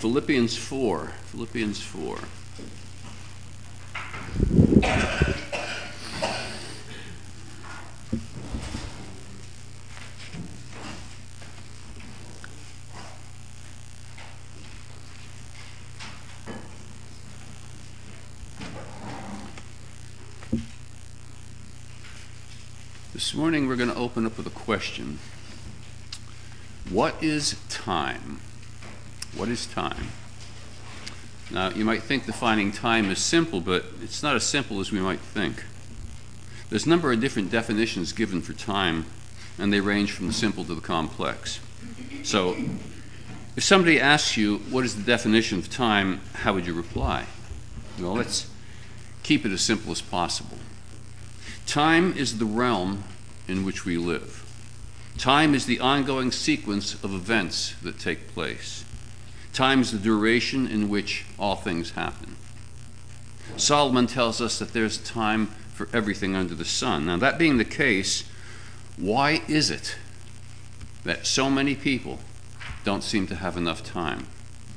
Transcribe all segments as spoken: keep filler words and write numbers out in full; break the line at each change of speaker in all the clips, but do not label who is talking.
Philippians four. Philippians four. This morning we're going to open up with a question. What is time? What is time? Now, you might think defining time is simple, but it's not as simple as we might think. There's a number of different definitions given for time, and they range from the simple to the complex. So, if somebody asks you, what is the definition of time, how would you reply? Well, let's keep it as simple as possible. Time is the realm in which we live. Time is the ongoing sequence of events that take place. Time is the duration in which all things happen. Solomon tells us that there's time for everything under the sun. Now, that being the case, why is it that so many people don't seem to have enough time?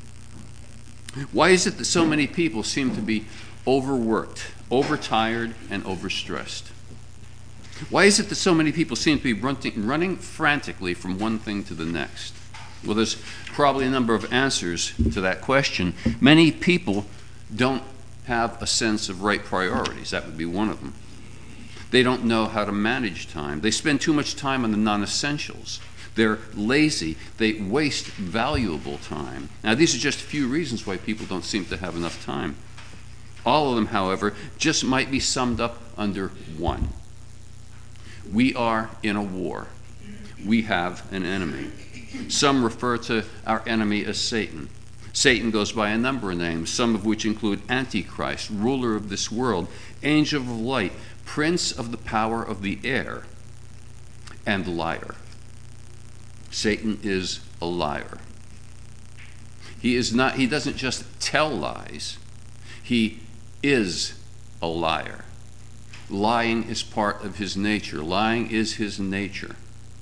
Why is it that so many people seem to be overworked, overtired, and overstressed? Why is it that so many people seem to be running, running frantically from one thing to the next? Well, there's probably a number of answers to that question. Many people don't have a sense of right priorities. That would be one of them. They don't know how to manage time. They spend too much time on the non-essentials. They're lazy. They waste valuable time. Now, these are just a few reasons why people don't seem to have enough time. All of them, however, just might be summed up under one. We are in a war. We have an enemy. Some refer to our enemy as Satan. Satan goes by a number of names, some of which include Antichrist, ruler of this world, angel of light, prince of the power of the air, and liar. Satan is a liar. He is not, he doesn't just tell lies, he is a liar. Lying is part of his nature. Lying is his nature.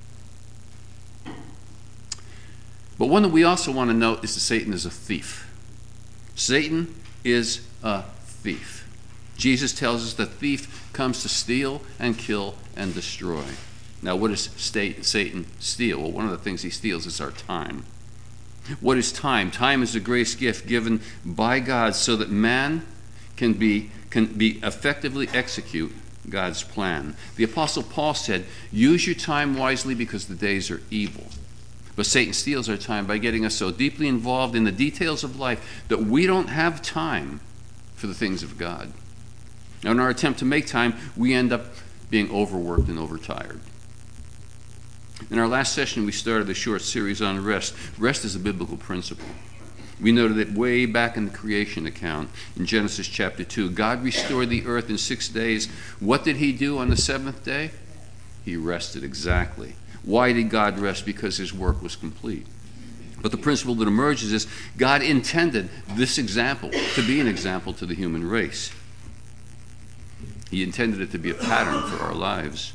But one that we also want to note is that Satan is a thief. Satan is a thief. Jesus tells us the thief comes to steal and kill and destroy. Now, what does Satan steal? Well, one of the things he steals is our time. What is time? Time is a grace gift given by God so that man can be can be effectively execute God's plan. The Apostle Paul said, use your time wisely because the days are evil. But Satan steals our time by getting us so deeply involved in the details of life that we don't have time for the things of God. Now, in our attempt to make time, we end up being overworked and overtired. In our last session, we started a short series on rest. Rest is a biblical principle. We noted that way back in the creation account, in Genesis chapter two, God restored the earth in six days. What did he do on the seventh day? He rested, exactly. Why did God rest? Because his work was complete. But the principle that emerges is God intended this example to be an example to the human race. He intended it to be a pattern for our lives.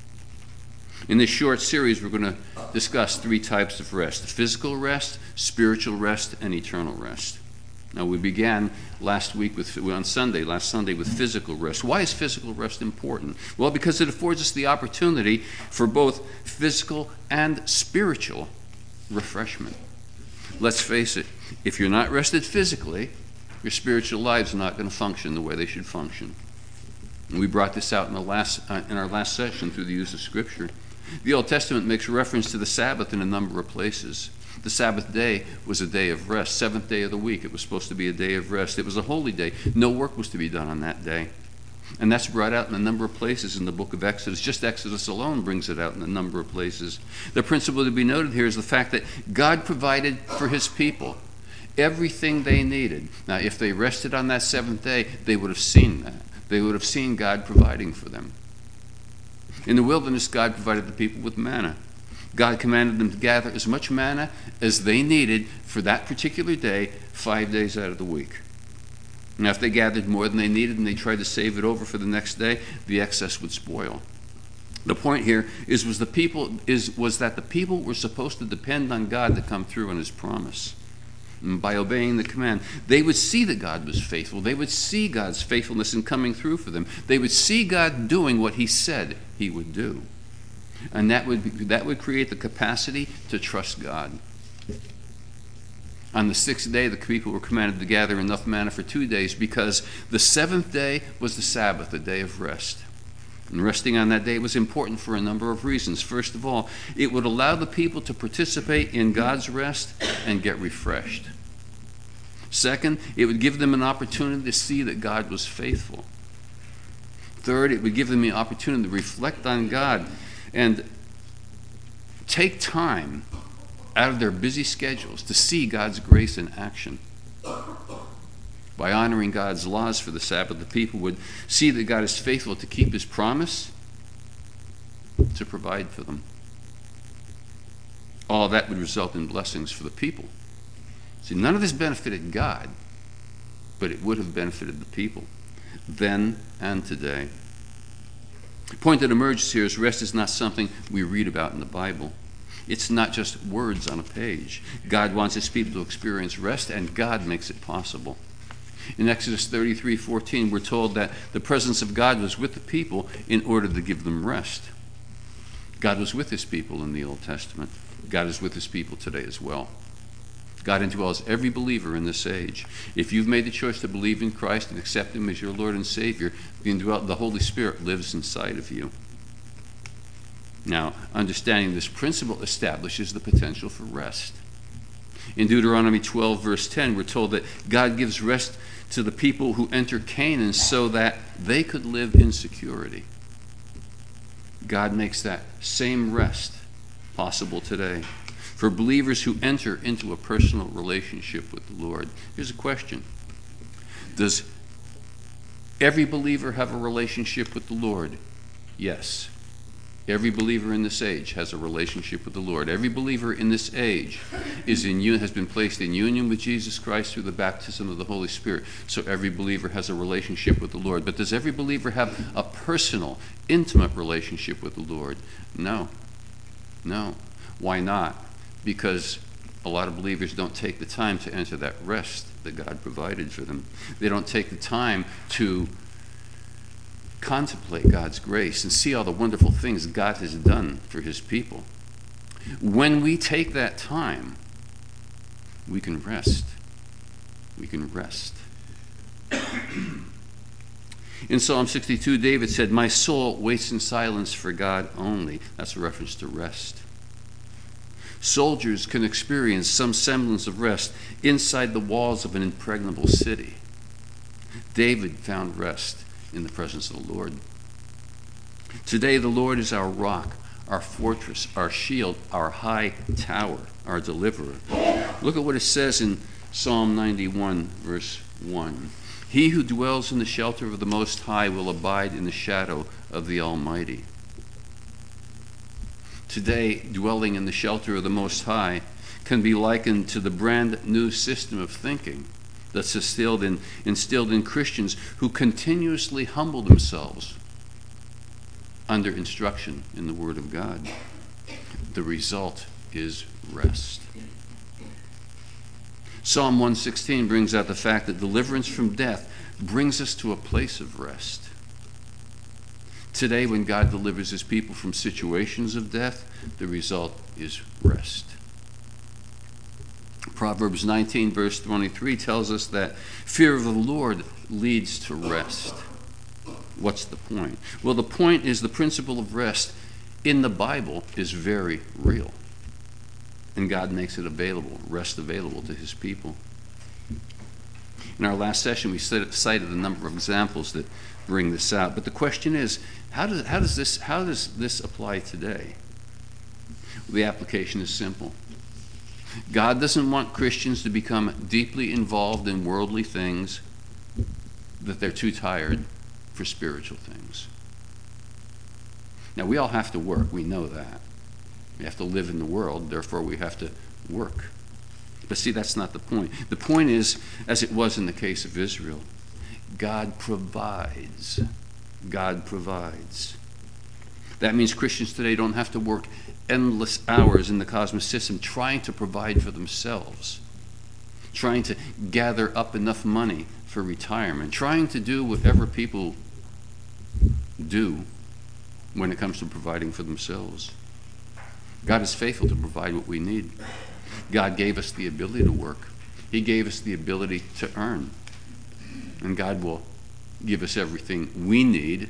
In this short series, we're going to discuss three types of rest: physical rest, spiritual rest, and eternal rest. Now, we began last week with, on Sunday, last Sunday, with physical rest. Why is physical rest important? Well, because it affords us the opportunity for both physical and spiritual refreshment. Let's face it, if you're not rested physically, your spiritual lives are not going to function the way they should function. And we brought this out in, the last, uh, in our last session through the use of Scripture. The Old Testament makes reference to the Sabbath in a number of places. The Sabbath day was a day of rest. Seventh day of the week, it was supposed to be a day of rest. It was a holy day. No work was to be done on that day. And that's brought out in a number of places in the book of Exodus. Just Exodus alone brings it out in a number of places. The principle to be noted here is the fact that God provided for his people everything they needed. Now, if they rested on that seventh day, they would have seen that. They would have seen God providing for them. In the wilderness, God provided the people with manna. God commanded them to gather as much manna as they needed for that particular day, five days out of the week. Now, if they gathered more than they needed and they tried to save it over for the next day, the excess would spoil. The point here is was the people is was that the people were supposed to depend on God to come through on his promise. and by obeying the command, they would see that God was faithful. They would see God's faithfulness in coming through for them. They would see God doing what he said he would do. And that would, be, that would create the capacity to trust God. On the sixth day, the people were commanded to gather enough manna for two days because the seventh day was the Sabbath, the day of rest. And resting on that day was important for a number of reasons. First of all, it would allow the people to participate in God's rest and get refreshed. Second, it would give them an opportunity to see that God was faithful. Third, it would give them the opportunity to reflect on God and take time out of their busy schedules to see God's grace in action. By honoring God's laws for the Sabbath, the people would see that God is faithful to keep his promise to provide for them. All that would result in blessings for the people. See, none of this benefited God, but it would have benefited the people then and today. The point that emerges here is rest is not something we read about in the Bible. It's not just words on a page. God wants his people to experience rest, and God makes it possible. In Exodus thirty-three fourteen, we're told that the presence of God was with the people in order to give them rest. God was with his people in the Old Testament. God is with his people today as well. God indwells every believer in this age. If you've made the choice to believe in Christ and accept him as your Lord and Savior, the Holy Spirit lives inside of you. Now, understanding this principle establishes the potential for rest. In Deuteronomy twelve, verse ten, we're told that God gives rest to the people who enter Canaan so that they could live in security. God makes that same rest possible today for believers who enter into a personal relationship with the Lord. Here's a question. Does every believer have a relationship with the Lord? Yes. Every believer in this age has a relationship with the Lord. Every believer in this age is in has been placed in union with Jesus Christ through the baptism of the Holy Spirit. So every believer has a relationship with the Lord. But does every believer have a personal, intimate relationship with the Lord? No. No. Why not? Because a lot of believers don't take the time to enter that rest that God provided for them. They don't take the time to contemplate God's grace and see all the wonderful things God has done for his people. When we take that time, we can rest. We can rest. In Psalm sixty-two, David said, "My soul waits in silence for God only." That's a reference to rest. Soldiers can experience some semblance of rest inside the walls of an impregnable city. David found rest in the presence of the Lord. Today, the Lord is our rock, our fortress, our shield, our high tower, our deliverer. Look at what it says in Psalm ninety-one, verse one. "He who dwells in the shelter of the Most High will abide in the shadow of the Almighty." Today, dwelling in the shelter of the Most High can be likened to the brand new system of thinking that's instilled in, instilled in Christians who continuously humble themselves under instruction in the Word of God. The result is rest. Psalm one sixteen brings out the fact that deliverance from death brings us to a place of rest. Today, when God delivers his people from situations of death, the result is rest. Proverbs nineteen, verse twenty-three tells us that fear of the Lord leads to rest. What's the point? Well, the point is the principle of rest in the Bible is very real. And God makes it available, rest available to his people. In our last session, we cited a number of examples that bring this out. But the question is, how does, how does, this, how does this apply today? Well, the application is simple. God doesn't want Christians to become deeply involved in worldly things that they're too tired for spiritual things. Now, we all have to work. We know that. We have to live in the world. Therefore, we have to work. But see, that's not the point. The point is, as it was in the case of Israel, God provides. God provides. That means Christians today don't have to work endless hours in the cosmic system trying to provide for themselves. trying to gather up enough money for retirement, trying to do whatever people do when it comes to providing for themselves. God is faithful to provide what we need. God gave us the ability to work. He gave us the ability to earn. And God will give us everything we need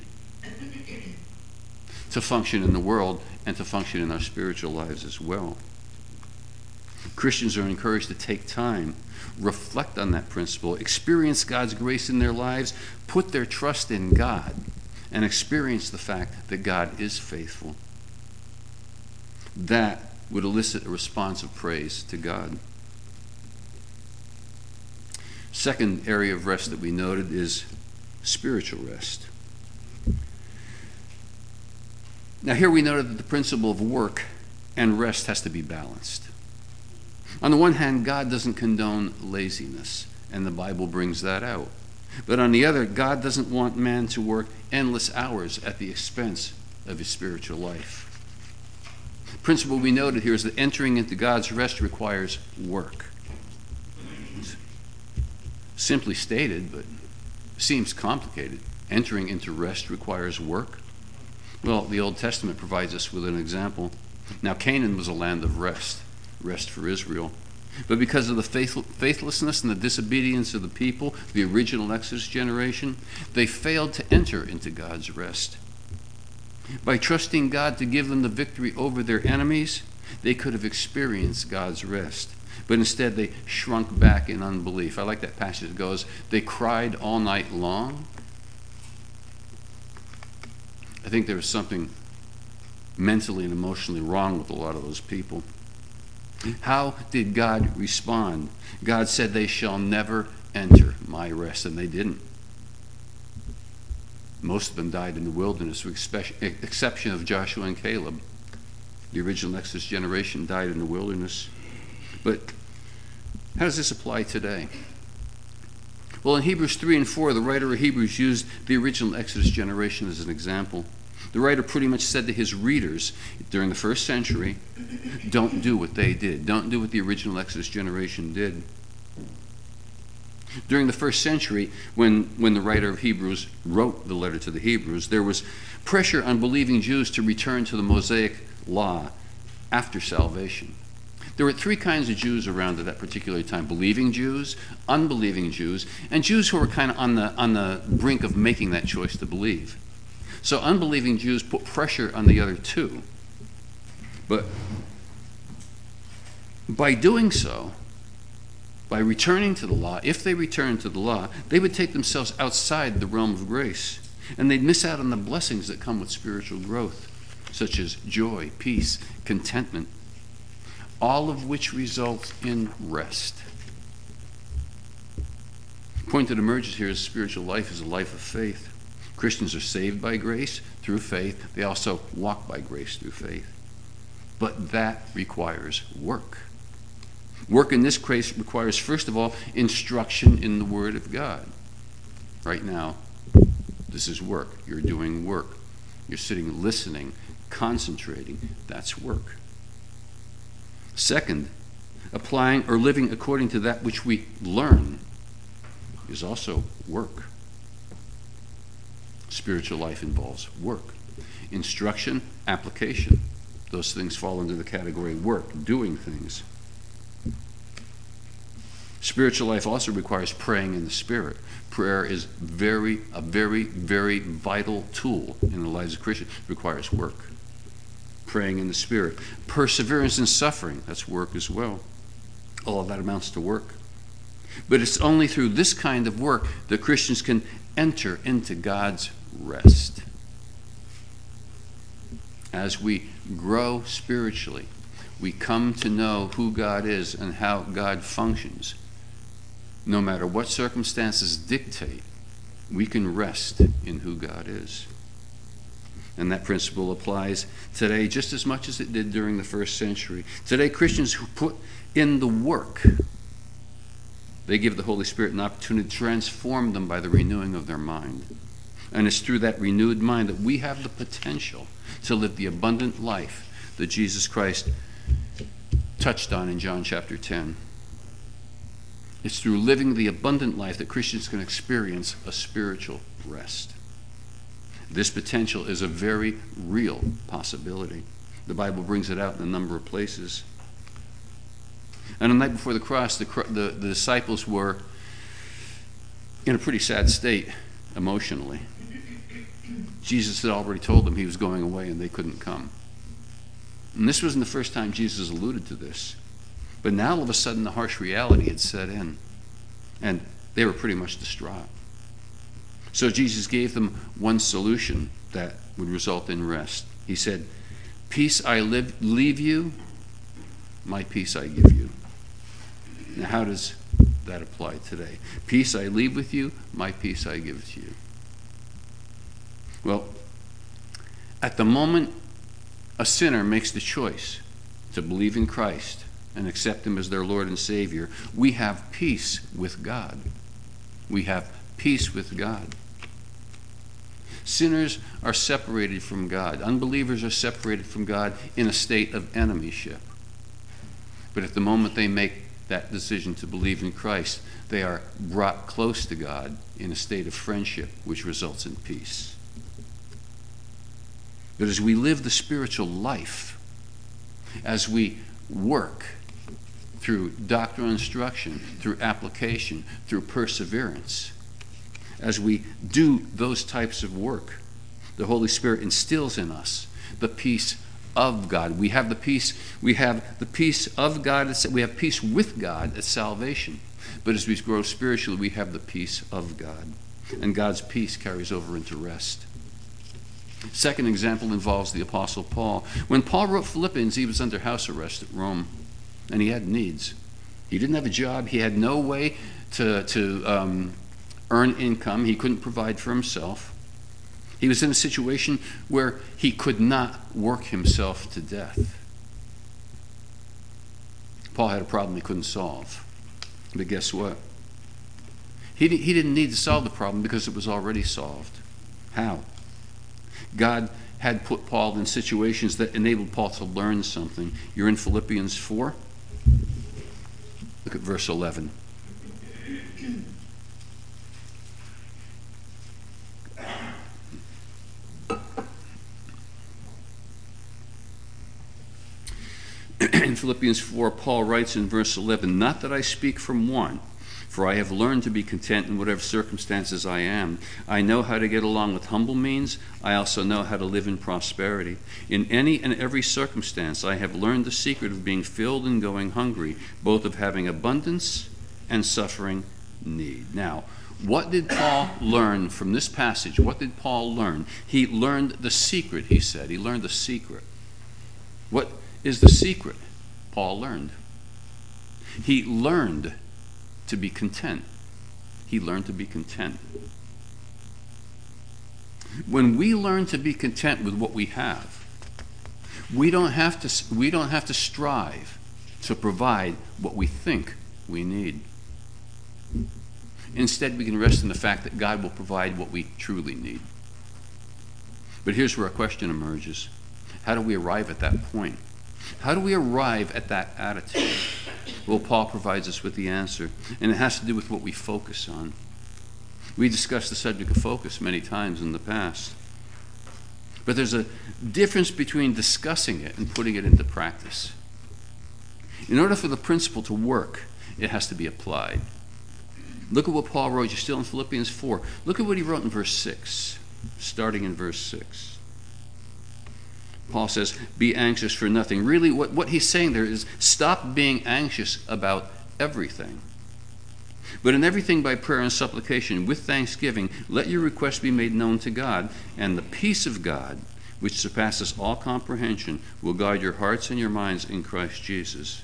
to function in the world and to function in our spiritual lives as well. Christians are encouraged to take time, reflect on that principle, experience God's grace in their lives, put their trust in God, and experience the fact that God is faithful. That would elicit a response of praise to God. Second area of rest that we noted is spiritual rest. Now here we noted that the principle of work and rest has to be balanced. On the one hand, God doesn't condone laziness, and the Bible brings that out. But on the other, God doesn't want man to work endless hours at the expense of his spiritual life. The principle we noted here is that entering into God's rest requires work. It's simply stated, but seems complicated. Entering into rest requires work. Well, the Old Testament provides us with an example. Now, Canaan was a land of rest, rest for Israel. But because of the faithful, faithlessness and the disobedience of the people, the original Exodus generation, they failed to enter into God's rest. By trusting God to give them the victory over their enemies, they could have experienced God's rest. But instead, they shrunk back in unbelief. I like that passage that goes, they cried all night long. I think there was something mentally and emotionally wrong with a lot of those people. How did God respond? God said, they shall never enter my rest, and they didn't. Most of them died in the wilderness, with the exception of Joshua and Caleb. The original Exodus generation died in the wilderness. But how does this apply today? Well, in Hebrews three and four, the writer of Hebrews used the original Exodus generation as an example. The writer pretty much said to his readers during the first century, don't do what they did. Don't do what the original Exodus generation did. During the first century, when, when the writer of Hebrews wrote the letter to the Hebrews, there was pressure on believing Jews to return to the Mosaic law after salvation. There were three kinds of Jews around at that particular time: believing Jews, unbelieving Jews, and Jews who were kind of on the, on the brink of making that choice to believe. So unbelieving Jews put pressure on the other two. But by doing so, by returning to the law, if they returned to the law, they would take themselves outside the realm of grace, and they'd miss out on the blessings that come with spiritual growth, such as joy, peace, contentment, all of which results in rest. The point that emerges here is spiritual life is a life of faith. Christians are saved by grace through faith. They also walk by grace through faith. But that requires work. Work in this case requires, first of all, instruction in the Word of God. Right now, this is work. You're doing work. You're sitting, listening, concentrating. That's work. Second, applying or living according to that which we learn is also work. Spiritual life involves work. Instruction, application. Those things fall into the category work, doing things. Spiritual life also requires praying in the Spirit. Prayer is very, a very, very vital tool in the lives of Christians. It requires work. Praying in the Spirit. Perseverance in suffering, that's work as well. All of that amounts to work. But it's only through this kind of work that Christians can enter into God's rest. As we grow spiritually, we come to know who God is and how God functions. No matter what circumstances dictate, we can rest in who God is. And that principle applies today just as much as it did during the first century. Today, Christians who put in the work, they give the Holy Spirit an opportunity to transform them by the renewing of their mind. And it's through that renewed mind that we have the potential to live the abundant life that Jesus Christ touched on in John chapter ten. It's through living the abundant life that Christians can experience a spiritual rest. This potential is a very real possibility. The Bible brings it out in a number of places. And the night before the cross, the, the, the disciples were in a pretty sad state emotionally. Jesus had already told them he was going away and they couldn't come. And this wasn't the first time Jesus alluded to this. But now all of a sudden the harsh reality had set in. And they were pretty much distraught. So Jesus gave them one solution that would result in rest. He said, "Peace I live, leave you, my peace I give you." Now how does that apply today? Peace I leave with you, my peace I give to you. Well, at the moment a sinner makes the choice to believe in Christ and accept him as their Lord and Savior, we have peace with God. We have peace with God. Sinners are separated from God. Unbelievers are separated from God in a state of enemyship. But at the moment they make that decision to believe in Christ, they are brought close to God in a state of friendship, which results in peace. But as we live the spiritual life, as we work through doctrinal instruction, through application, through perseverance, as we do those types of work, the Holy Spirit instills in us the peace of God. We have the peace, we have the peace of God, we have peace with God at salvation. But as we grow spiritually, we have the peace of God. And God's peace carries over into rest. Second example involves the Apostle Paul. When Paul wrote Philippians, he was under house arrest at Rome, and he had needs. He didn't have a job. He had no way to, to um, earn income. He couldn't provide for himself. He was in a situation where he could not work himself to death. Paul had a problem he couldn't solve. But guess what? He, he didn't need to solve the problem because it was already solved. How? God had put Paul in situations that enabled Paul to learn something. You're in Philippians four. Look at verse eleven. In Philippians four, Paul writes in verse eleven, "Not that I speak from want, for I have learned to be content in whatever circumstances I am. I know how to get along with humble means. I also know how to live in prosperity. In any and every circumstance, I have learned the secret of being filled and going hungry, both of having abundance and suffering need." Now, what did Paul learn from this passage? What did Paul learn? He learned the secret, he said. He learned the secret. What is the secret Paul learned? He learned to be content. He learned to be content. When we learn to be content with what we have, we don't have to, we don't have to strive to provide what we think we need. Instead, we can rest in the fact that God will provide what we truly need. But here's where a question emerges. How do we arrive at that point? How do we arrive at that attitude? Well, Paul provides us with the answer, and it has to do with what we focus on. We discussed the subject of focus many times in the past. But there's a difference between discussing it and putting it into practice. In order for the principle to work, it has to be applied. Look at what Paul wrote. You're still in Philippians four. Look at what he wrote in verse six, starting in verse six. Paul says, "Be anxious for nothing." Really, what, what he's saying there is stop being anxious about everything. But in everything by prayer and supplication, with thanksgiving, let your requests be made known to God, and the peace of God, which surpasses all comprehension, will guard your hearts and your minds in Christ Jesus.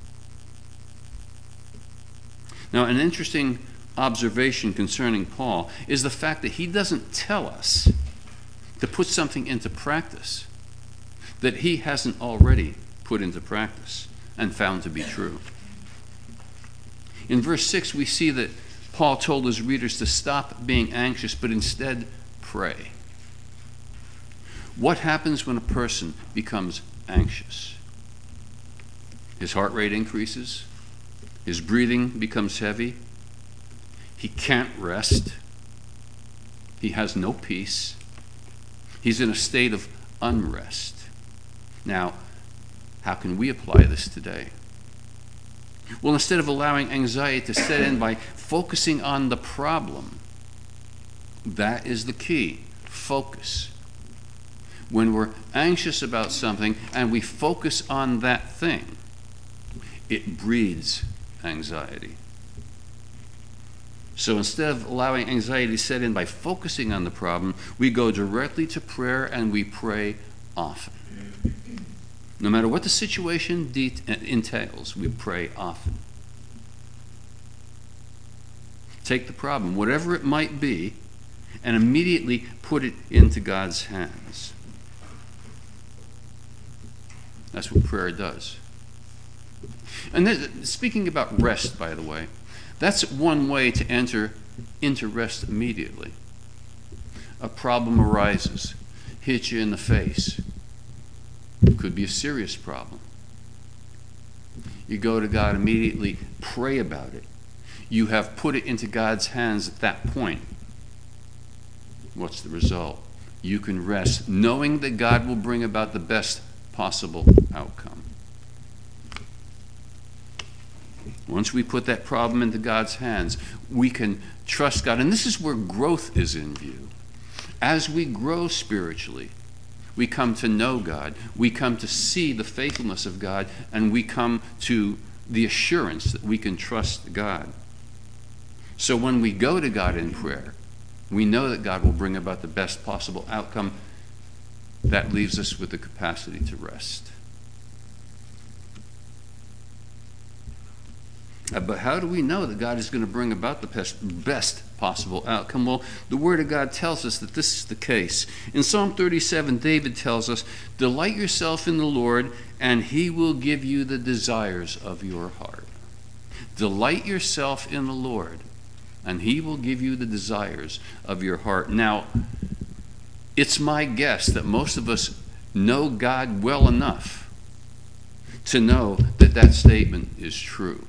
Now, an interesting observation concerning Paul is the fact that he doesn't tell us to put something into practice that he hasn't already put into practice and found to be true. In verse six, we see that Paul told his readers to stop being anxious, but instead pray. What happens when a person becomes anxious? His heart rate increases, His breathing becomes heavy. He can't rest. He has no peace. He's in a state of unrest. Now, how can we apply this today? Well, instead of allowing anxiety to set in by focusing on the problem, that is the key. Focus. When we're anxious about something and we focus on that thing, it breeds anxiety. So instead of allowing anxiety to set in by focusing on the problem, we go directly to prayer and we pray often. No matter what the situation de- entails, we pray often. Take the problem, whatever it might be, and immediately put it into God's hands. That's what prayer does. And then, speaking about rest, by the way, that's one way to enter into rest immediately. A problem arises, hits you in the face. It could be a serious problem. You go to God immediately, pray about it. You have put it into God's hands at that point. What's the result? You can rest, knowing that God will bring about the best possible outcome. Once we put that problem into God's hands, we can trust God. And this is where growth is in view. As we grow spiritually, we come to know God, we come to see the faithfulness of God, and we come to the assurance that we can trust God. So when we go to God in prayer, we know that God will bring about the best possible outcome. That leaves us with the capacity to rest. Uh, but how do we know that God is going to bring about the best, best possible outcome? Well, the Word of God tells us that this is the case. In Psalm thirty-seven, David tells us, "Delight yourself in the Lord, and He will give you the desires of your heart." Delight yourself in the Lord, and He will give you the desires of your heart. Now, it's my guess that most of us know God well enough to know that that statement is true.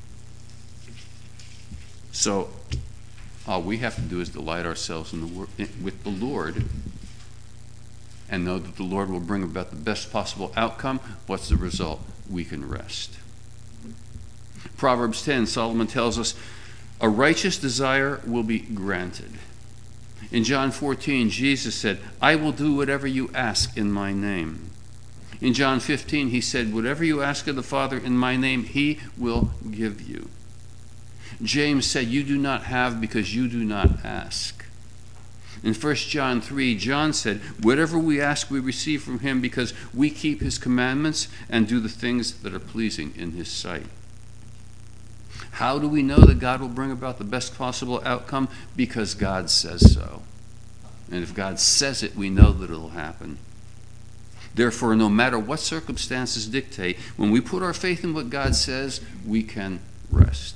So all we have to do is delight ourselves in the, with the Lord and know that the Lord will bring about the best possible outcome. What's the result? We can rest. Proverbs ten, Solomon tells us, a righteous desire will be granted. In John fourteen, Jesus said, I will do whatever you ask in my name. In John fifteen, he said, whatever you ask of the Father in my name, he will give you. James said, you do not have because you do not ask. In First John three, John said, whatever we ask, we receive from him because we keep his commandments and do the things that are pleasing in his sight. How do we know that God will bring about the best possible outcome? Because God says so. And if God says it, we know that it'll happen. Therefore, no matter what circumstances dictate, when we put our faith in what God says, we can rest.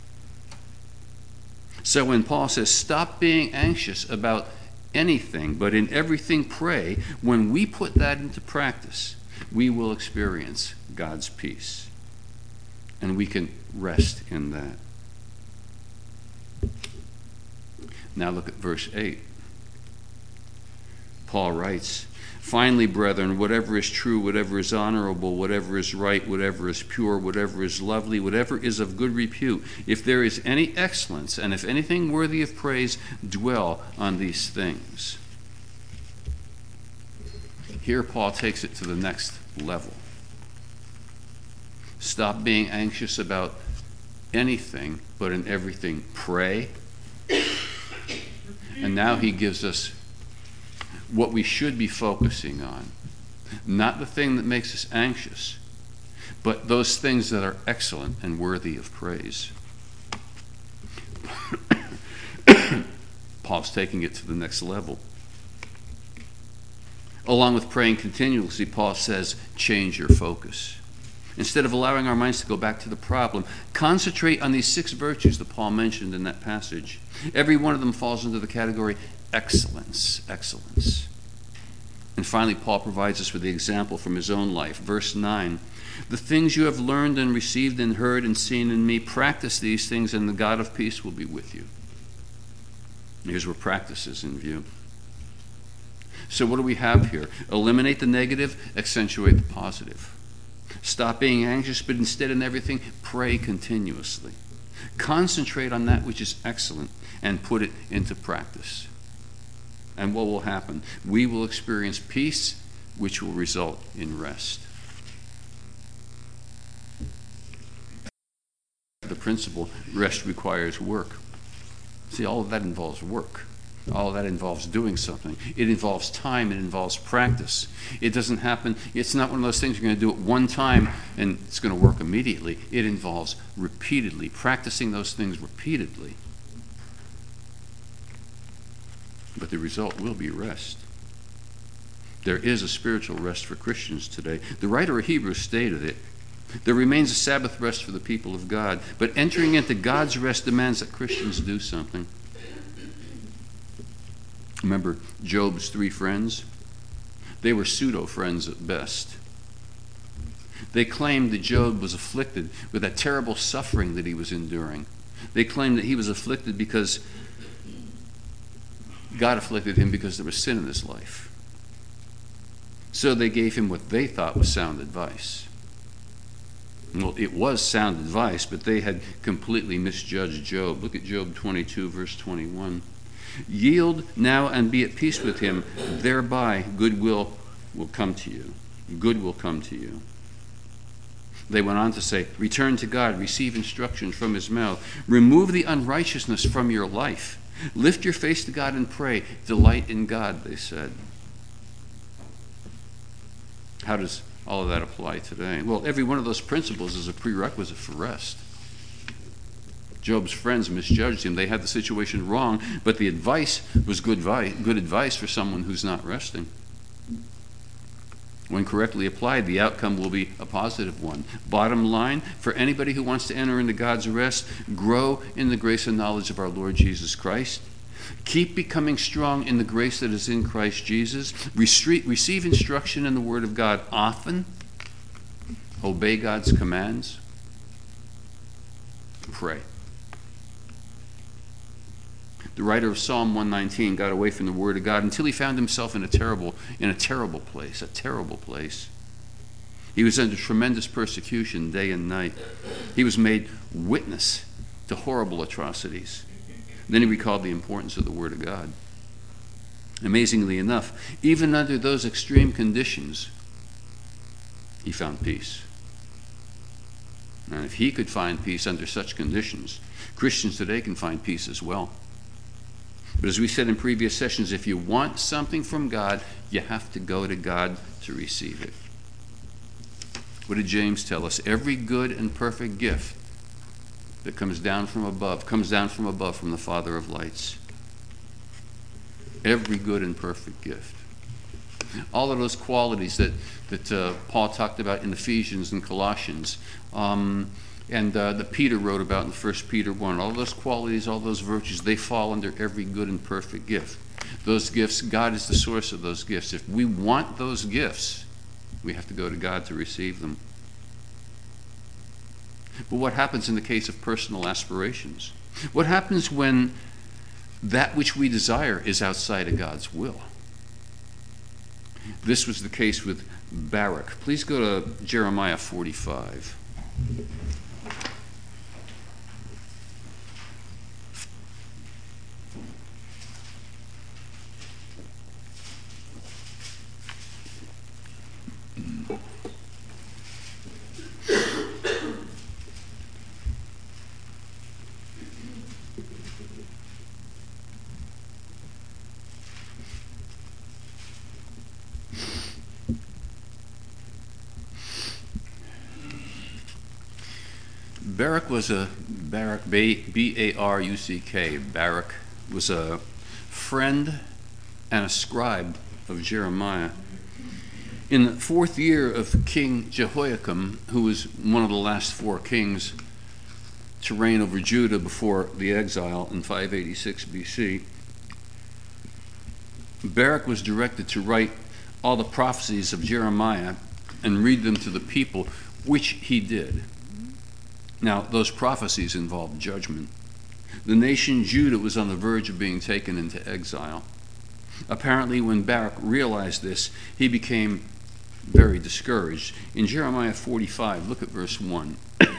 So when Paul says, stop being anxious about anything, but in everything pray, when we put that into practice, we will experience God's peace. And we can rest in that. Now look at verse eight. Paul writes, finally, brethren, whatever is true, whatever is honorable, whatever is right, whatever is pure, whatever is lovely, whatever is of good repute, if there is any excellence, and if anything worthy of praise, dwell on these things. Here Paul takes it to the next level. Stop being anxious about anything, but in everything pray. And now he gives us what we should be focusing on. Not the thing that makes us anxious, but those things that are excellent and worthy of praise. Paul's taking it to the next level. Along with praying continuously, Paul says, change your focus. Instead of allowing our minds to go back to the problem, concentrate on these six virtues that Paul mentioned in that passage. Every one of them falls into the category excellence, excellence. And finally, Paul provides us with the example from his own life. Verse nine, the things you have learned and received and heard and seen in me, practice these things, and the God of peace will be with you. Here's where practice is in view. So what do we have here? Eliminate the negative, accentuate the positive. Stop being anxious, but instead in everything, pray continuously. Concentrate on that which is excellent and put it into practice. And what will happen? We will experience peace, which will result in rest. The principle, rest requires work. See, all of that involves work. All of that involves doing something. It involves time. It involves practice. It doesn't happen. It's not one of those things you're going to do it one time and it's going to work immediately. It involves repeatedly, practicing those things repeatedly. But the result will be rest. There is a spiritual rest for Christians today. The writer of Hebrews stated it. There remains a Sabbath rest for the people of God, but entering into God's rest demands that Christians do something. Remember Job's three friends? They were pseudo-friends at best. They claimed that Job was afflicted with that terrible suffering that he was enduring. They claimed that he was afflicted because God afflicted him because there was sin in his life. So they gave him what they thought was sound advice. Well, it was sound advice, but they had completely misjudged Job. Look at Job twenty-two, verse twenty-one. Yield now and be at peace with him. Thereby goodwill will come to you. Good will come to you. They went on to say, return to God, receive instruction from his mouth. Remove the unrighteousness from your life. Lift your face to God and pray. Delight in God, they said. How does all of that apply today? Well, every one of those principles is a prerequisite for rest. Job's friends misjudged him. They had the situation wrong, but the advice was good, vi- good advice for someone who's not resting. When correctly applied, the outcome will be a positive one. Bottom line, for anybody who wants to enter into God's rest, grow in the grace and knowledge of our Lord Jesus Christ. Keep becoming strong in the grace that is in Christ Jesus. Restre- receive instruction in the Word of God often. Obey God's commands. Pray. The writer of Psalm one nineteen got away from the Word of God until he found himself in a terrible, in a terrible place, a terrible place. He was under tremendous persecution day and night. He was made witness to horrible atrocities. Then he recalled the importance of the Word of God. Amazingly enough, even under those extreme conditions, he found peace. And if he could find peace under such conditions, Christians today can find peace as well. But as we said in previous sessions, if you want something from God, you have to go to God to receive it. What did James tell us? Every good and perfect gift that comes down from above, comes down from above from the Father of lights. Every good and perfect gift. All of those qualities that, that uh, Paul talked about in Ephesians and Colossians, um, and uh, that Peter wrote about in First Peter one, all those qualities, all those virtues, they fall under every good and perfect gift. Those gifts, God is the source of those gifts. If we want those gifts, we have to go to God to receive them. But what happens in the case of personal aspirations? What happens when that which we desire is outside of God's will? This was the case with Barak. Please go to Jeremiah forty-five. Barak was a, Barak, B A R U C K, Barak was a friend and a scribe of Jeremiah. In the fourth year of King Jehoiakim, who was one of the last four kings to reign over Judah before the exile in five eighty-six B C, Barak was directed to write all the prophecies of Jeremiah and read them to the people, which he did. Now, those prophecies involved judgment. The nation Judah was on the verge of being taken into exile. Apparently, when Baruch realized this, he became very discouraged. In Jeremiah forty-five, look at verse one.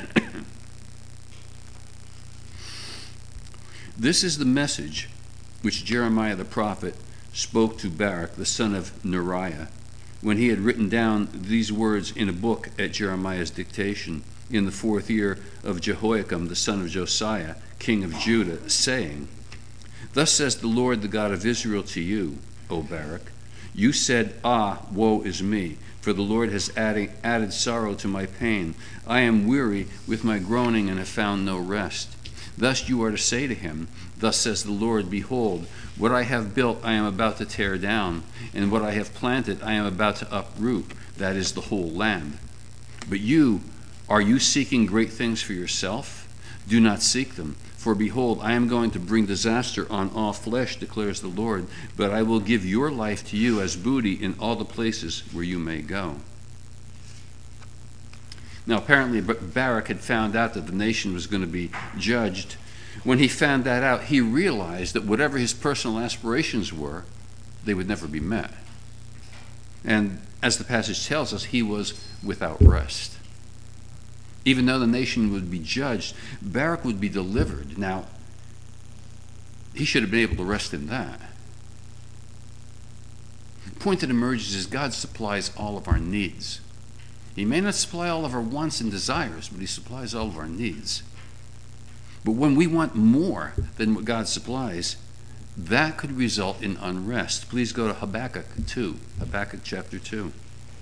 This is the message which Jeremiah the prophet spoke to Baruch, the son of Neriah, when he had written down these words in a book at Jeremiah's dictation in the fourth year of Jehoiakim, the son of Josiah, king of Judah, saying, Thus says the Lord, the God of Israel, to you, O Baruch, you said, Ah, woe is me, for the Lord has added, added sorrow to my pain. I am weary with my groaning and have found no rest. Thus you are to say to him, Thus says the Lord, Behold, what I have built I am about to tear down, and what I have planted I am about to uproot, that is the whole land. But you, are you seeking great things for yourself? Do not seek them. For behold, I am going to bring disaster on all flesh, declares the Lord, but I will give your life to you as booty in all the places where you may go. Now, apparently, Baruch had found out that the nation was going to be judged. When he found that out, he realized that whatever his personal aspirations were, they would never be met. And as the passage tells us, he was without rest. Even though the nation would be judged, Baruch would be delivered. Now, he should have been able to rest in that. The point that emerges is God supplies all of our needs. He may not supply all of our wants and desires, but he supplies all of our needs. But when we want more than what God supplies, that could result in unrest. Please go to Habakkuk two, Habakkuk chapter two.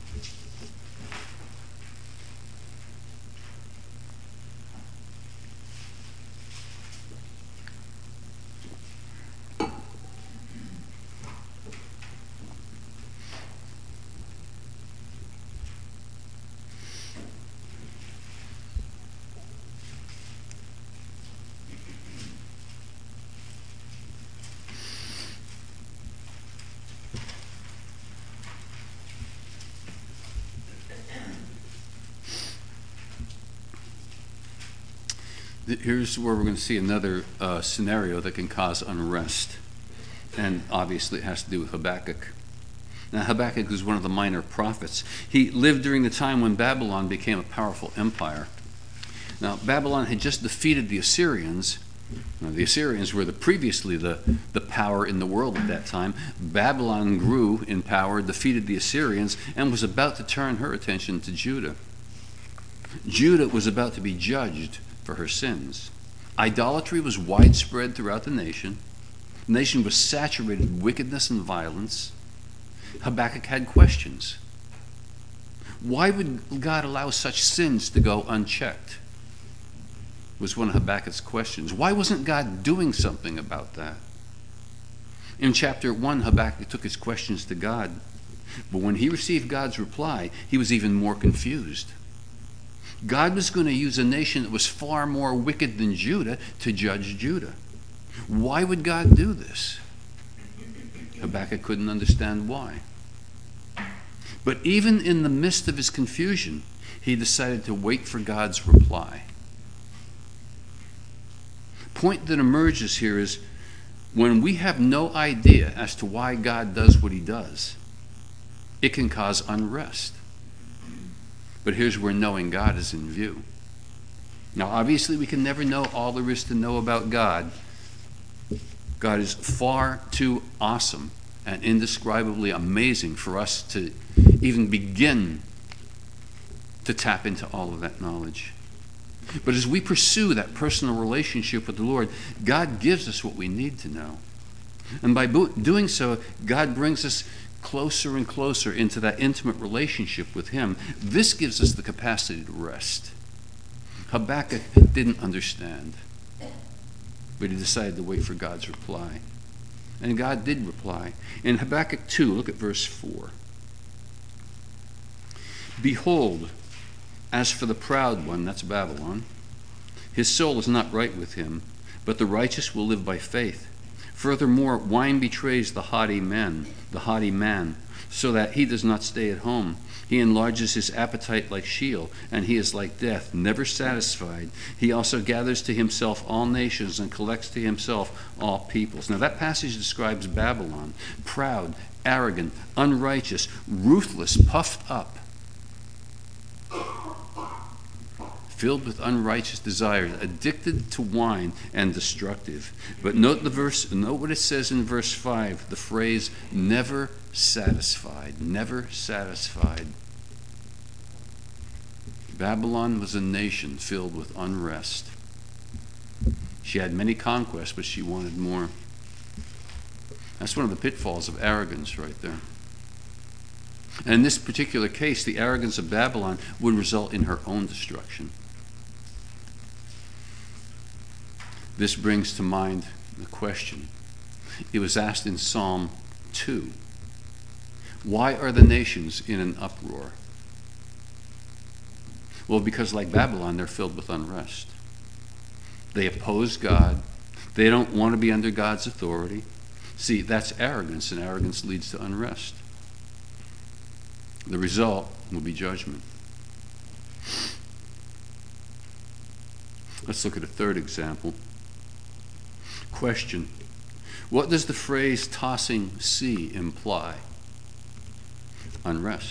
Here's where we're going to see another uh, scenario that can cause unrest. And obviously it has to do with Habakkuk. Now, Habakkuk was one of the minor prophets. He lived during the time when Babylon became a powerful empire. Now, Babylon had just defeated the Assyrians. Now, the Assyrians were the, previously the, the power in the world at that time. Babylon grew in power, defeated the Assyrians, and was about to turn her attention to Judah. Judah was about to be judged for her sins. Idolatry was widespread throughout the nation. The nation was saturated with wickedness and violence. Habakkuk had questions. Why would God allow such sins to go unchecked? Was one of Habakkuk's questions. Why wasn't God doing something about that? In chapter one, Habakkuk took his questions to God, but when he received God's reply, he was even more confused. God was going to use a nation that was far more wicked than Judah to judge Judah. Why would God do this? Habakkuk couldn't understand why. But even in the midst of his confusion, he decided to wait for God's reply. The point that emerges here is when we have no idea as to why God does what he does, it can cause unrest. But here's where knowing God is in view. Now, obviously, we can never know all there is to know about God. God is far too awesome and indescribably amazing for us to even begin to tap into all of that knowledge. But as we pursue that personal relationship with the Lord, God gives us what we need to know. And by doing so, God brings us closer and closer into that intimate relationship with him. This gives us the capacity to rest. Habakkuk didn't understand, but he decided to wait for God's reply. And God did reply. In Habakkuk two, look at verse four. Behold, as for the proud one, that's Babylon, his soul is not right with him, but the righteous will live by faith. Furthermore, wine betrays the haughty man, the haughty man, so that he does not stay at home. He enlarges his appetite like Sheol, and he is like death, never satisfied. He also gathers to himself all nations and collects to himself all peoples. Now that passage describes Babylon, proud, arrogant, unrighteous, ruthless, puffed up, filled with unrighteous desires, addicted to wine, and destructive. But note the verse, note what it says in verse five, the phrase never satisfied, never satisfied. Babylon was a nation filled with unrest. She had many conquests, but she wanted more. That's one of the pitfalls of arrogance right there. And in this particular case, the arrogance of Babylon would result in her own destruction. This brings to mind the question. It was asked in Psalm two. Why are the nations in an uproar? Well, because like Babylon, they're filled with unrest. They oppose God. They don't want to be under God's authority. See, that's arrogance, and arrogance leads to unrest. The result will be judgment. Let's look at a third example. Question. What does the phrase tossing sea imply? Unrest.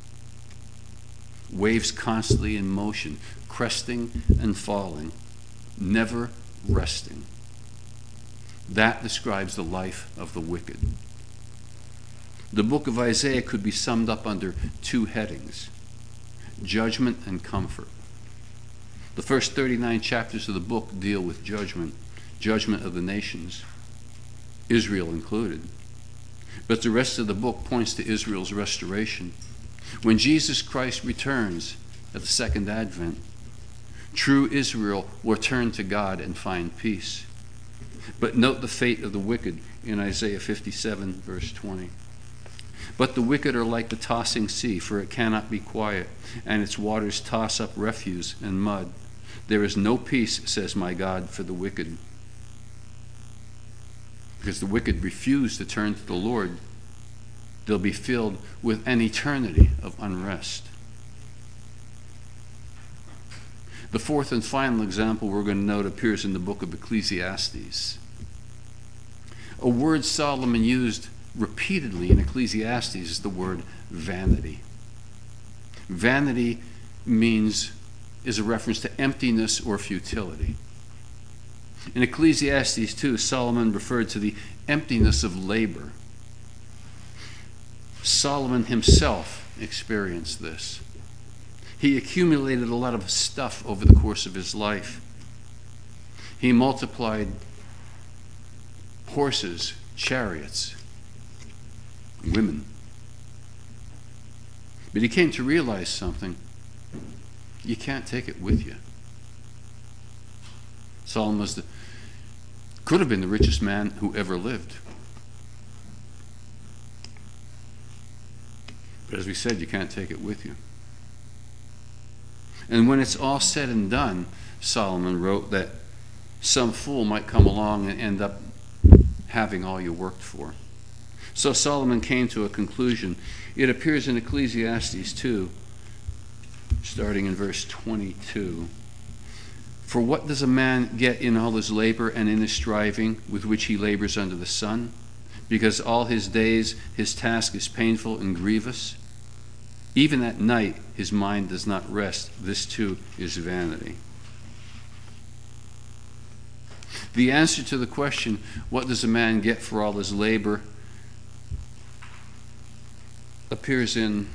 Waves constantly in motion, cresting and falling, never resting. That describes the life of the wicked. The book of Isaiah could be summed up under two headings: judgment and comfort. The first thirty-nine chapters of the book deal with judgment, judgment of the nations, Israel included. But the rest of the book points to Israel's restoration. When Jesus Christ returns at the second advent, true Israel will turn to God and find peace. But note the fate of the wicked in Isaiah fifty-seven, verse twenty. But the wicked are like the tossing sea, for it cannot be quiet, and its waters toss up refuse and mud. There is no peace, says my God, for the wicked. Because the wicked refuse to turn to the Lord, they'll be filled with an eternity of unrest. The fourth and final example we're going to note appears in the book of Ecclesiastes. A word Solomon used repeatedly in Ecclesiastes is the word vanity. Vanity means, is a reference to emptiness or futility. In Ecclesiastes two, Solomon referred to the emptiness of labor. Solomon himself experienced this. He accumulated a lot of stuff over the course of his life. He multiplied horses, chariots, women. But he came to realize something. You can't take it with you. Solomon was the, could have been the richest man who ever lived. But as we said, you can't take it with you. And when it's all said and done, Solomon wrote that some fool might come along and end up having all you worked for. So Solomon came to a conclusion. It appears in Ecclesiastes two, starting in verse twenty-two. For what does a man get in all his labor and in his striving with which he labors under the sun? Because all his days his task is painful and grievous. Even at night his mind does not rest. This too is vanity. The answer to the question, what does a man get for all his labor, appears in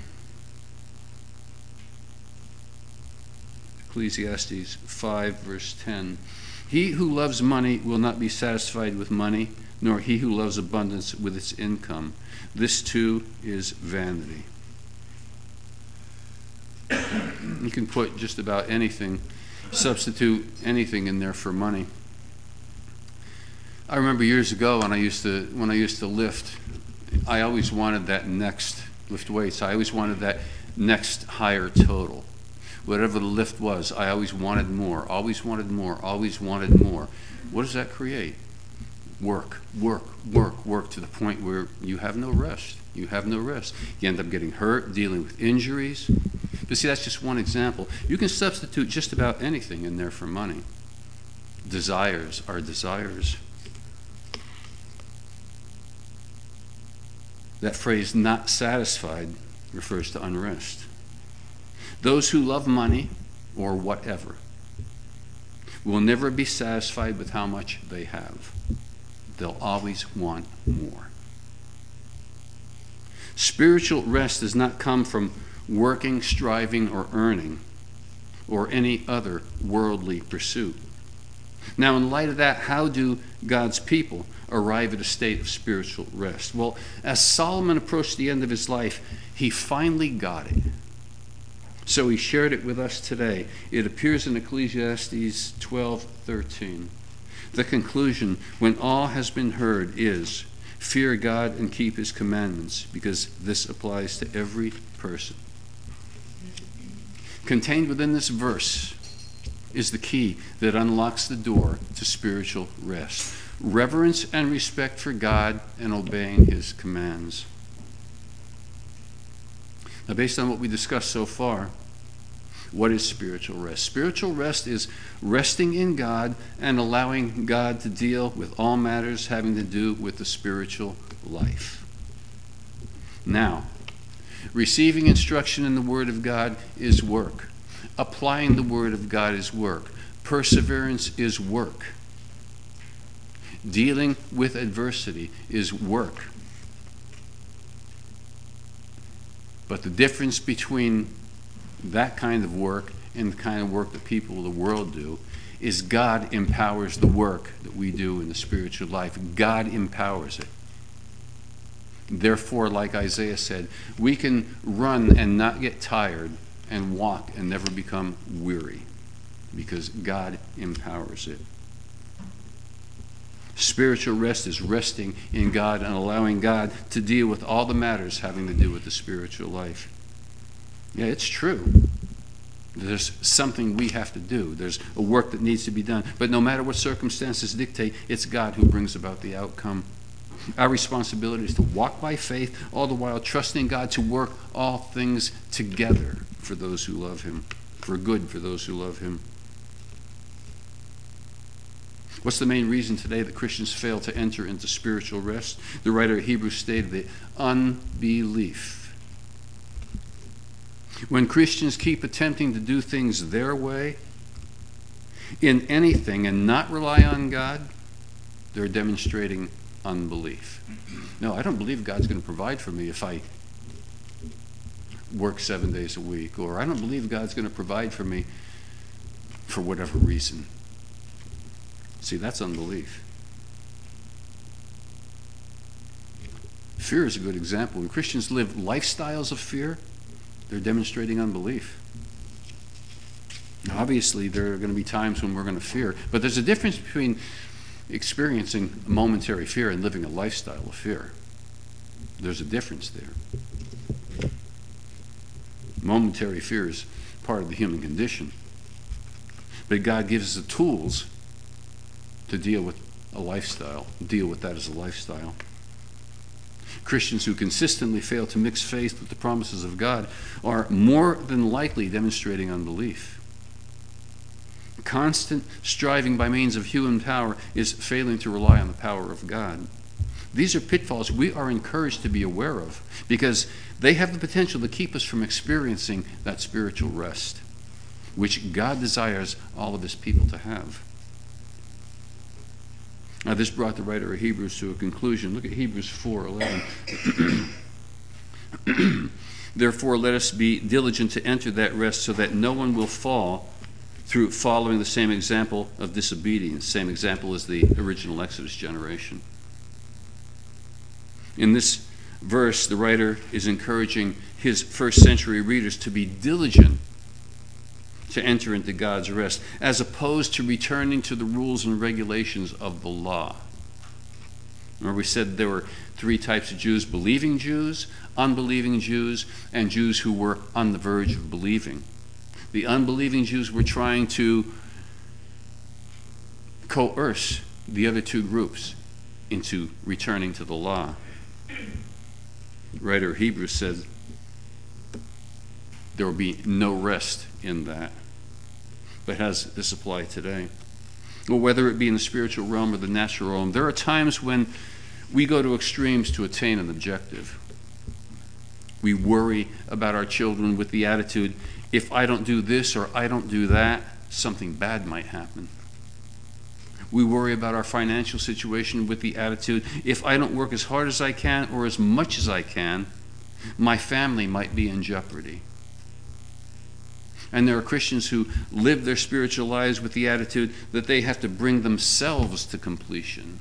Ecclesiastes five, verse ten. He who loves money will not be satisfied with money, nor he who loves abundance with its income. This too is vanity. You can put just about anything, substitute anything in there for money. I remember years ago when I used to when I used to lift, I always wanted that next lift weights. I always wanted that next higher total. Whatever the lift was, I always wanted more, always wanted more, always wanted more. What does that create? Work, work, work, work to the point where you have no rest. You have no rest. You end up getting hurt, dealing with injuries. But see, that's just one example. You can substitute just about anything in there for money. Desires are desires. That phrase, not satisfied, refers to unrest. Those who love money, or whatever, will never be satisfied with how much they have. They'll always want more. Spiritual rest does not come from working, striving, or earning, or any other worldly pursuit. Now, in light of that, how do God's people arrive at a state of spiritual rest? Well, as Solomon approached the end of his life, he finally got it. So he shared it with us today. It appears in Ecclesiastes twelve thirteen. The conclusion, when all has been heard, is, fear God and keep his commandments, because this applies to every person. Contained within this verse is the key that unlocks the door to spiritual rest. Reverence and respect for God and obeying his commands. Now, based on what we discussed so far, what is spiritual rest? Spiritual rest is resting in God and allowing God to deal with all matters having to do with the spiritual life. Now, receiving instruction in the Word of God is work. Applying the Word of God is work. Perseverance is work. Dealing with adversity is work. But the difference between that kind of work and the kind of work that people of the world do is God empowers the work that we do in the spiritual life. God empowers it. Therefore, like Isaiah said, we can run and not get tired and walk and never become weary because God empowers it. Spiritual rest is resting in God and allowing God to deal with all the matters having to do with the spiritual life. Yeah, it's true. There's something we have to do. There's a work that needs to be done. But no matter what circumstances dictate, it's God who brings about the outcome. Our responsibility is to walk by faith, all the while trusting God to work all things together for those who love him, for good for those who love him. What's the main reason today that Christians fail to enter into spiritual rest? The writer of Hebrews stated it, unbelief. When Christians keep attempting to do things their way, in anything, and not rely on God, they're demonstrating unbelief. No, I don't believe God's going to provide for me if I work seven days a week, or I don't believe God's going to provide for me for whatever reason. See, that's unbelief. Fear is a good example. When Christians live lifestyles of fear, they're demonstrating unbelief. Now, obviously, there are going to be times when we're going to fear, but there's a difference between experiencing momentary fear and living a lifestyle of fear. There's a difference there. Momentary fear is part of the human condition, but God gives us the tools to deal with a lifestyle, deal with that as a lifestyle. Christians who consistently fail to mix faith with the promises of God are more than likely demonstrating unbelief. Constant striving by means of human power is failing to rely on the power of God. These are pitfalls we are encouraged to be aware of because they have the potential to keep us from experiencing that spiritual rest, which God desires all of his people to have. Now, this brought the writer of Hebrews to a conclusion. Look at Hebrews four eleven. Therefore, let us be diligent to enter that rest so that no one will fall through following the same example of disobedience, same example as the original Exodus generation. In this verse, the writer is encouraging his first century readers to be diligent to enter into God's rest, as opposed to returning to the rules and regulations of the law. Remember, we said there were three types of Jews: believing Jews, unbelieving Jews, and Jews who were on the verge of believing. The unbelieving Jews were trying to coerce the other two groups into returning to the law. Writer of Hebrews said there will be no rest in that. But how does this apply today? Well, whether it be in the spiritual realm or the natural realm, there are times when we go to extremes to attain an objective. We worry about our children with the attitude, if I don't do this or I don't do that, something bad might happen. We worry about our financial situation with the attitude, if I don't work as hard as I can or as much as I can, my family might be in jeopardy. And there are Christians who live their spiritual lives with the attitude that they have to bring themselves to completion.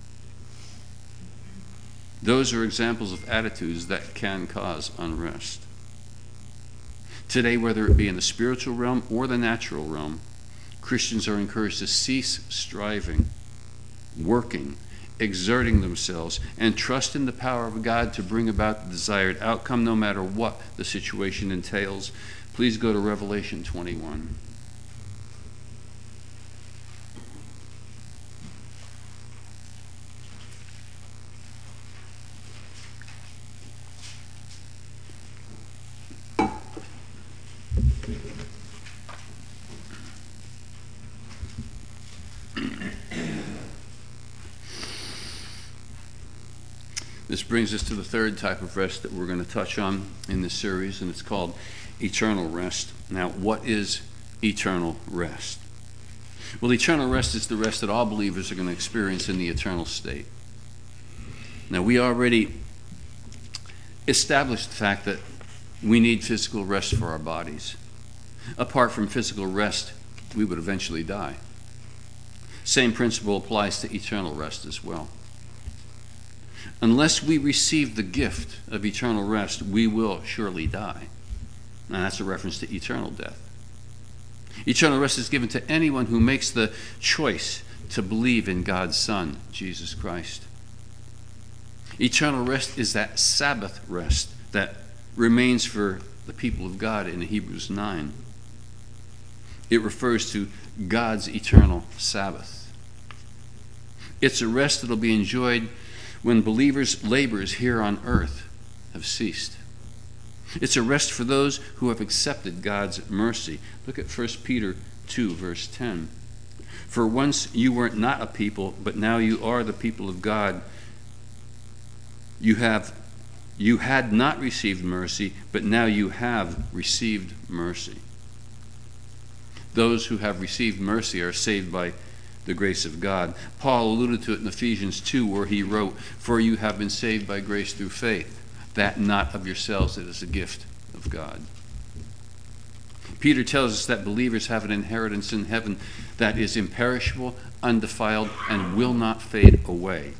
Those are examples of attitudes that can cause unrest. Today, whether it be in the spiritual realm or the natural realm, Christians are encouraged to cease striving, working, exerting themselves, and trust in the power of God to bring about the desired outcome, no matter what the situation entails. Please go to Revelation twenty-one. This brings us to the third type of rest that we're going to touch on in this series, and it's called eternal rest. Now, what is eternal rest? Well, eternal rest is the rest that all believers are going to experience in the eternal state. Now, we already established the fact that we need physical rest for our bodies. Apart from physical rest, we would eventually die. Same principle applies to eternal rest as well. Unless we receive the gift of eternal rest, we will surely die. And that's a reference to eternal death. Eternal rest is given to anyone who makes the choice to believe in God's Son, Jesus Christ. Eternal rest is that Sabbath rest that remains for the people of God in Hebrews nine. It refers to God's eternal Sabbath. It's a rest that will be enjoyed when believers' labors here on earth have ceased. It's a rest for those who have accepted God's mercy. Look at First Peter two, verse ten. For once you were not a people, but now you are the people of God. You have, you had not received mercy, but now you have received mercy. Those who have received mercy are saved by the grace of God. Paul alluded to it in Ephesians two, where he wrote, for you have been saved by grace through faith, that not of yourselves, it is a gift of God. Peter tells us that believers have an inheritance in heaven that is imperishable, undefiled, and will not fade away.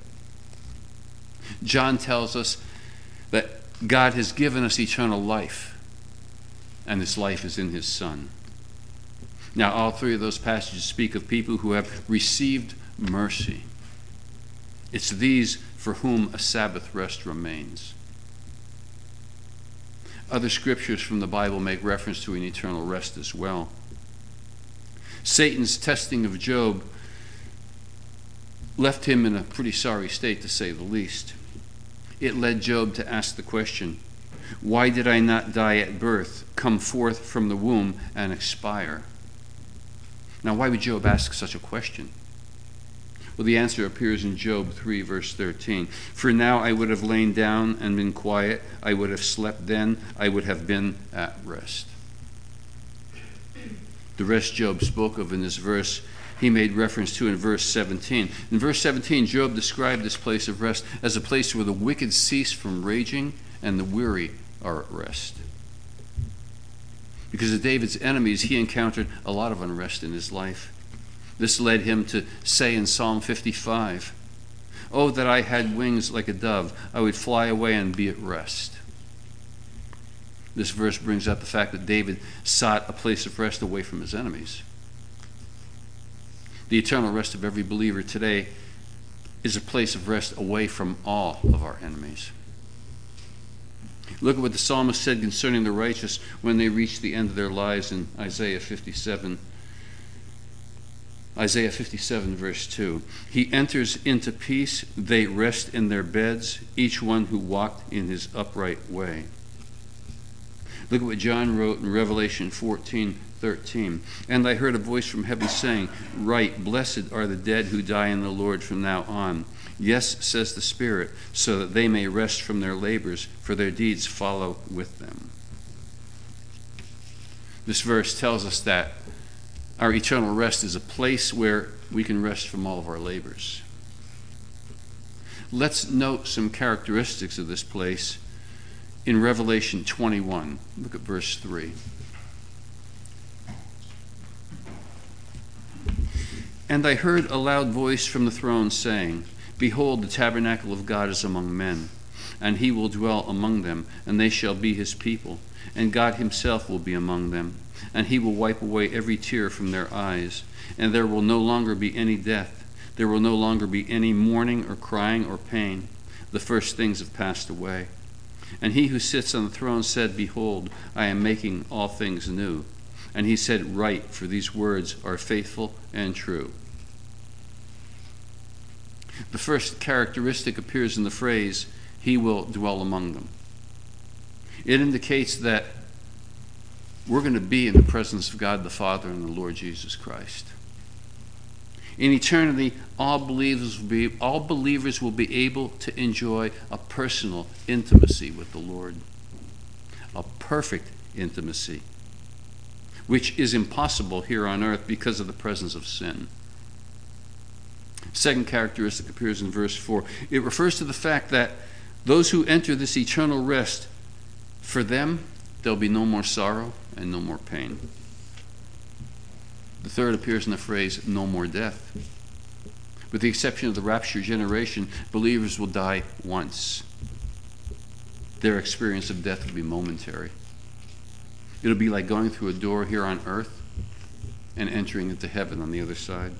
John tells us that God has given us eternal life, and this life is in his Son. Now, all three of those passages speak of people who have received mercy. It's these for whom a Sabbath rest remains. Other scriptures from the Bible make reference to an eternal rest as well. Satan's testing of Job left him in a pretty sorry state, to say the least. It led Job to ask the question, why did I not die at birth, come forth from the womb, and expire? Now, why would Job ask such a question? Well, the answer appears in Job three, verse thirteen. For now I would have lain down and been quiet. I would have slept then. I would have been at rest. The rest Job spoke of in this verse, he made reference to in verse seventeen. In verse seventeen, Job described this place of rest as a place where the wicked cease from raging and the weary are at rest. Because of David's enemies, he encountered a lot of unrest in his life. This led him to say in Psalm fifty-five, oh, that I had wings like a dove, I would fly away and be at rest. This verse brings up the fact that David sought a place of rest away from his enemies. The eternal rest of every believer today is a place of rest away from all of our enemies. Look at what the psalmist said concerning the righteous when they reach the end of their lives in Isaiah fifty-seven. Isaiah fifty-seven, verse two. He enters into peace. They rest in their beds, each one who walked in his upright way. Look at what John wrote in Revelation fourteen, thirteen. And I heard a voice from heaven saying, Write, blessed are the dead who die in the Lord from now on. Yes, says the Spirit, so that they may rest from their labors, for their deeds follow with them. This verse tells us that our eternal rest is a place where we can rest from all of our labors. Let's note some characteristics of this place in Revelation twenty-one. Look at verse three. And I heard a loud voice from the throne saying, Behold, the tabernacle of God is among men, and he will dwell among them, and they shall be his people, and God himself will be among them, and he will wipe away every tear from their eyes, and there will no longer be any death. There will no longer be any mourning or crying or pain. The first things have passed away. And he who sits on the throne said, Behold, I am making all things new. And he said, Write, for these words are faithful and true. The first characteristic appears in the phrase, He will dwell among them. It indicates that we're going to be in the presence of God the Father and the Lord Jesus Christ. In eternity, all believers will be, all believers will be able to enjoy a personal intimacy with the Lord. A perfect intimacy, which is impossible here on earth because of the presence of sin. Second characteristic appears in verse four. It refers to the fact that those who enter this eternal rest, for them, there'll be no more sorrow and no more pain. The third appears in the phrase, no more death. With the exception of the rapture generation, believers will die once. Their experience of death will be momentary. It'll be like going through a door here on earth and entering into heaven on the other side.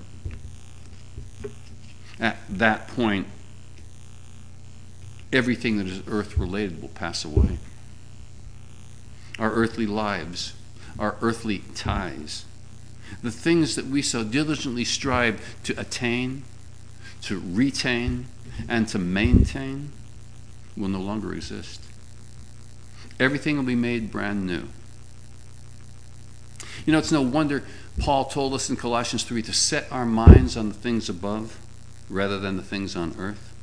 At that point, everything that is earth-related will pass away. Our earthly lives, our earthly ties, the things that we so diligently strive to attain, to retain, and to maintain will no longer exist. Everything will be made brand new. You know, it's no wonder Paul told us in Colossians three to set our minds on the things above rather than the things on earth.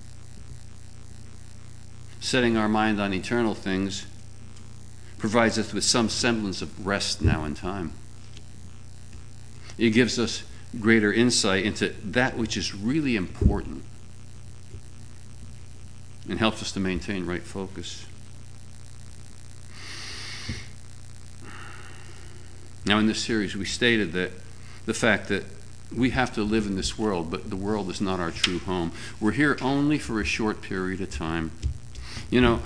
Setting our mind on eternal things provides us with some semblance of rest now in time. It gives us greater insight into that which is really important and helps us to maintain right focus. Now, in this series, we stated that the fact that we have to live in this world, but the world is not our true home. We're here only for a short period of time. You know,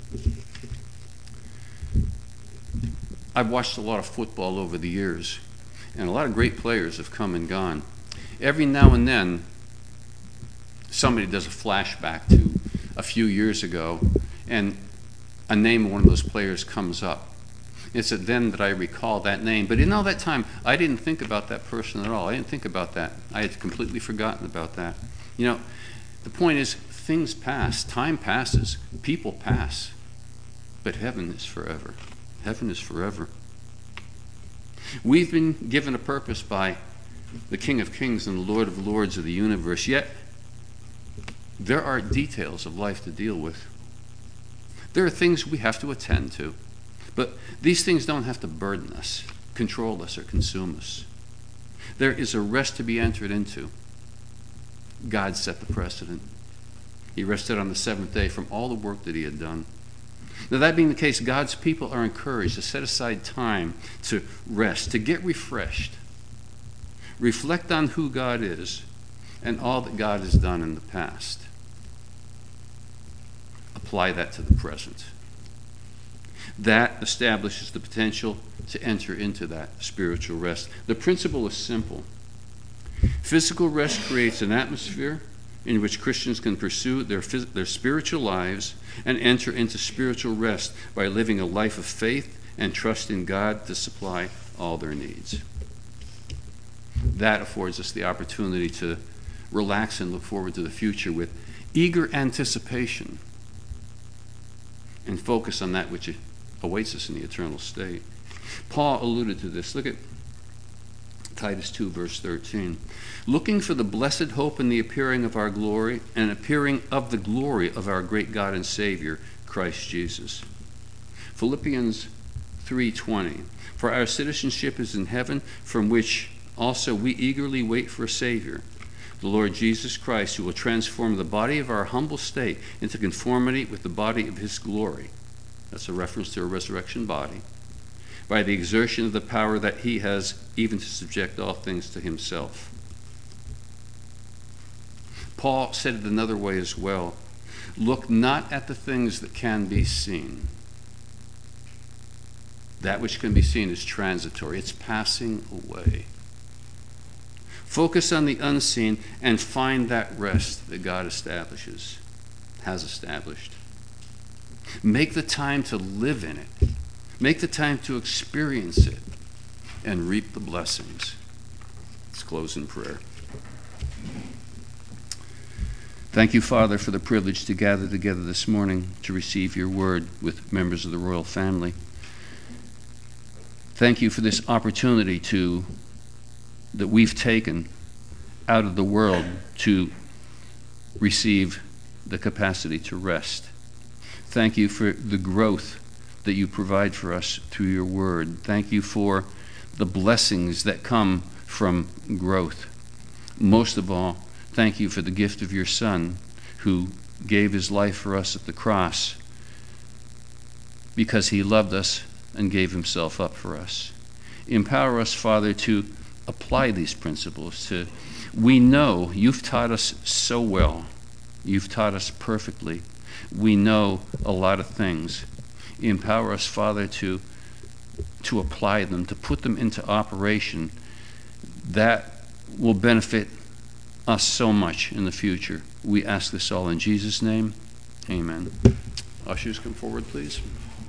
I've watched a lot of football over the years, and a lot of great players have come and gone. Every now and then, somebody does a flashback to a few years ago, and a name of one of those players comes up. It's at then that I recall that name. But in all that time, I didn't think about that person at all. I didn't think about that. I had completely forgotten about that. You know, the point is, things pass. Time passes. People pass. But heaven is forever. Heaven is forever. We've been given a purpose by the King of Kings and the Lord of Lords of the universe, yet there are details of life to deal with. There are things we have to attend to. But these things don't have to burden us, control us, or consume us. There is a rest to be entered into. God set the precedent. He rested on the seventh day from all the work that he had done. Now, that being the case, God's people are encouraged to set aside time to rest, to get refreshed, reflect on who God is and all that God has done in the past. Apply that to the present. That establishes the potential to enter into that spiritual rest. The principle is simple. Physical rest creates an atmosphere in which Christians can pursue their, their spiritual lives and enter into spiritual rest by living a life of faith and trust in God to supply all their needs. that affords us the opportunity to relax and look forward to the future with eager anticipation and focus on that which awaits us in the eternal state. Paul alluded to this. Look at Titus two, verse thirteen. Looking for the blessed hope and the appearing of our glory, and appearing of the glory of our great God and Savior, Christ Jesus. Philippians three twenty. For our citizenship is in heaven, from which also we eagerly wait for a Savior, the Lord Jesus Christ, who will transform the body of our humble state into conformity with the body of his glory. That's a reference to a resurrection body. By the exertion of the power that he has, even to subject all things to himself. Paul said it another way as well. Look not at the things that can be seen. That which can be seen is transitory. It's passing away. Focus on the unseen and find that rest that God establishes, has established. Make the time to live in it. Make the time to experience it and reap the blessings. Let's close in prayer. Thank you, Father, for the privilege to gather together this morning to receive your word with members of the royal family. Thank you for this opportunity to that we've taken out of the world to receive the capacity to rest. Thank you for the growth that you provide for us through your word. Thank you for the blessings that come from growth. Most of all, thank you for the gift of your Son, who gave his life for us at the cross because he loved us and gave himself up for us. Empower us, Father, to apply these principles. To we know you've taught us so well. You've taught us perfectly. We know a lot of things. Empower us, Father, to to apply them, to put them into operation. That will benefit us so much in the future. We ask this all in Jesus' name. Amen. Ushers, come forward, please.